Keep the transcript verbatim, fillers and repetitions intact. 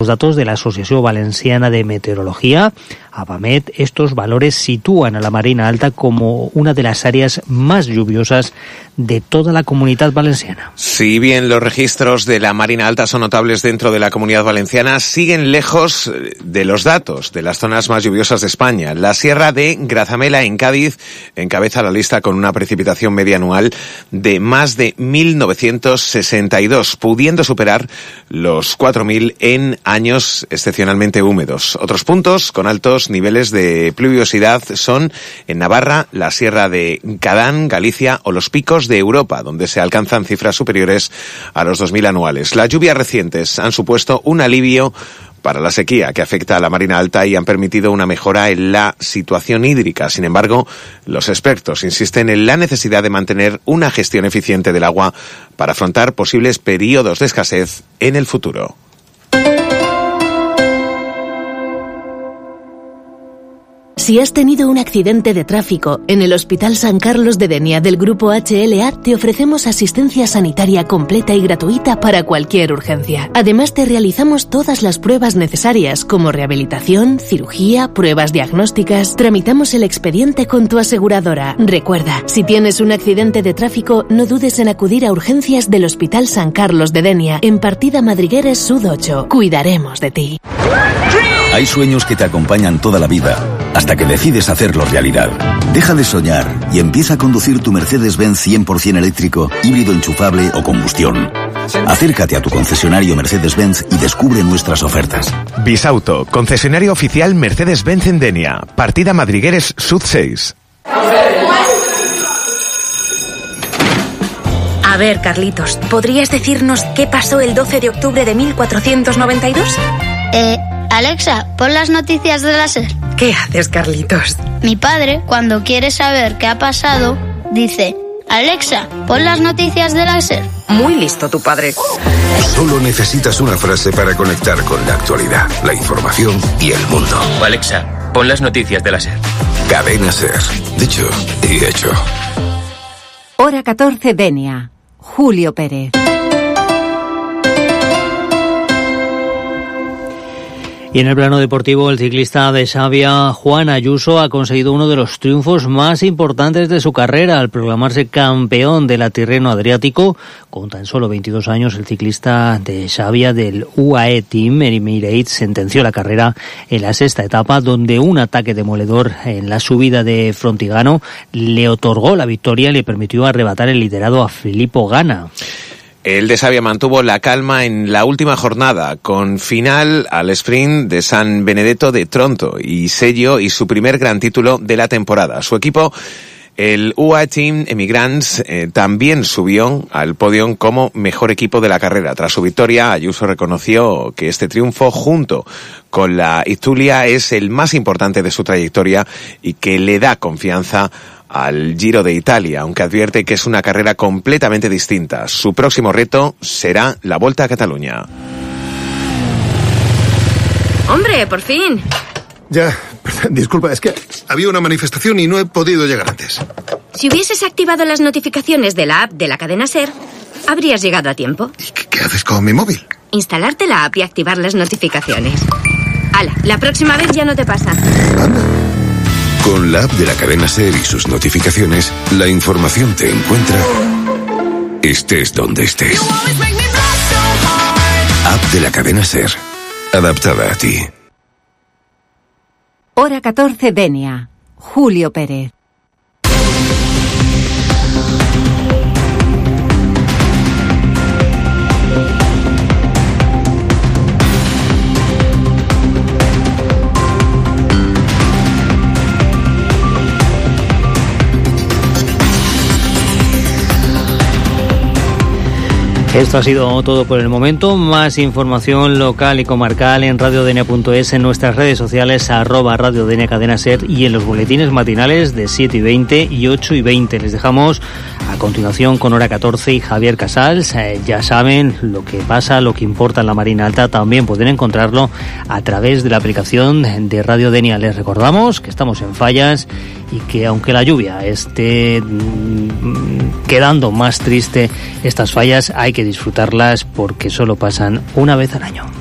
datos de la Asociación Valenciana de Meteorología, AVAMET, estos valores sitúan a la Marina Alta como una de las áreas más lluviosas de toda la Comunidad Valenciana. Si bien los registros de la Marina Alta son notables dentro de la Comunidad Valenciana, siguen lejos de los datos de las zonas más lluviosas de España. La Sierra de Grazamela, en Cádiz, encabeza la lista con una precipitación media anual de más de mil novecientos sesenta y dos, pudiendo superar los cuatro mil en años excepcionalmente húmedos. Otros puntos con altos niveles de pluviosidad son en Navarra, la Sierra de Cadán, Galicia o los Picos de Europa, donde se alcanzan cifras superiores a los dos mil anuales. Las lluvias recientes han supuesto un alivio para la sequía que afecta a la Marina Alta y han permitido una mejora en la situación hídrica. Sin embargo, los expertos insisten en la necesidad de mantener una gestión eficiente del agua para afrontar posibles periodos de escasez en el futuro. Si has tenido un accidente de tráfico, en el Hospital San Carlos de Denia del Grupo H L A te ofrecemos asistencia sanitaria completa y gratuita para cualquier urgencia. Además, te realizamos todas las pruebas necesarias, como rehabilitación, cirugía, pruebas diagnósticas. Tramitamos el expediente con tu aseguradora. Recuerda, si tienes un accidente de tráfico, no dudes en acudir a urgencias del Hospital San Carlos de Denia, en Partida Madrigueres Sud ocho. Cuidaremos de ti. Hay sueños que te acompañan toda la vida, hasta que decides hacerlos realidad. Deja de soñar y empieza a conducir tu Mercedes-Benz cien por ciento eléctrico, híbrido enchufable o combustión. Acércate a tu concesionario Mercedes-Benz y descubre nuestras ofertas. Bisauto, concesionario oficial Mercedes-Benz en Denia, Partida Madrigueres Sud seis. A ver, Carlitos, ¿podrías decirnos qué pasó el doce de octubre de mil cuatrocientos noventa y dos? Eh... Alexa, pon las noticias de la SER. ¿Qué haces, Carlitos? Mi padre, cuando quiere saber qué ha pasado, dice: Alexa, pon las noticias de la SER. Muy listo tu padre. Solo necesitas una frase para conectar con la actualidad, la información y el mundo. Alexa, pon las noticias de la SER. Cadena SER. Dicho y hecho. Hora catorce, Denia. Julio Pérez. Y en el plano deportivo, el ciclista de Xavia, Juan Ayuso, ha conseguido uno de los triunfos más importantes de su carrera al proclamarse campeón del Tirreno Adriático. Con tan solo veintidós años, el ciclista de Xavia del U A E Team Emirates sentenció la carrera en la sexta etapa, donde un ataque demoledor en la subida de Frontigano le otorgó la victoria y le permitió arrebatar el liderado a Filippo Ganna. El de Xavia mantuvo la calma en la última jornada, con final al sprint de San Benedetto de Tronto y sello y su primer gran título de la temporada. Su equipo, el U A E Team Emigrants, eh, también subió al podio como mejor equipo de la carrera. Tras su victoria, Ayuso reconoció que este triunfo, junto con la Itulia, es el más importante de su trayectoria y que le da confianza al Giro de Italia, aunque advierte que es una carrera completamente distinta. Su próximo reto será la Volta a Cataluña. ¡Hombre, por fin! Ya, disculpa, es que había una manifestación y no he podido llegar antes. Si hubieses activado las notificaciones de la app de la cadena SER, habrías llegado a tiempo. ¿Y qué, qué haces con mi móvil? Instalarte la app y activar las notificaciones. Hala, la próxima vez ya no te pasa. Anda. Con la app de la cadena SER y sus notificaciones, la información te encuentra estés donde estés. App de la cadena SER, adaptada a ti. Hora catorce, Denia. Julio Pérez. Esto ha sido todo por el momento. Más información local y comarcal en radiodenia punto es, en nuestras redes sociales, arroba radiodenia cadena ser, y en los boletines matinales de siete y veinte y ocho y veinte. Les dejamos a continuación con Hora catorce y Javier Casals. Eh, ya saben lo que pasa, lo que importa en la Marina Alta. También pueden encontrarlo a través de la aplicación de Radio Denia. Les recordamos que estamos en Fallas y que aunque la lluvia esté mmm, quedando más triste, estas fallas hay que disfrutarlas porque solo pasan una vez al año.